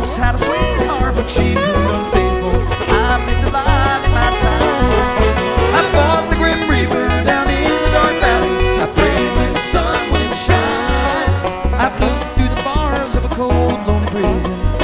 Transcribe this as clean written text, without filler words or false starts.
once had a sweetheart, but she proved unfaithful. I believed the lie.